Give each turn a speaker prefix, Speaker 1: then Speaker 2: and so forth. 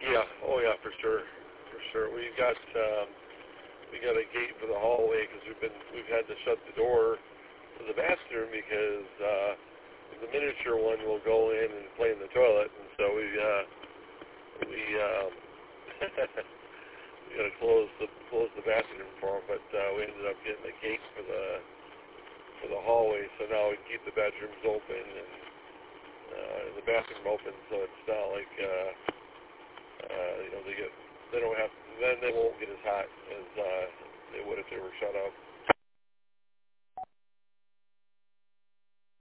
Speaker 1: Yeah. Oh yeah, for sure. For sure. We got a gate for the hallway because we've had to shut the door to the bathroom because the miniature one will go in and play in the toilet, and so we we got to close the bathroom for him. But we ended up getting a gate for the hallway, so now we keep the bedrooms open and the bathroom open, so it's not like they don't have, then they won't get as hot as they would if they were shut up.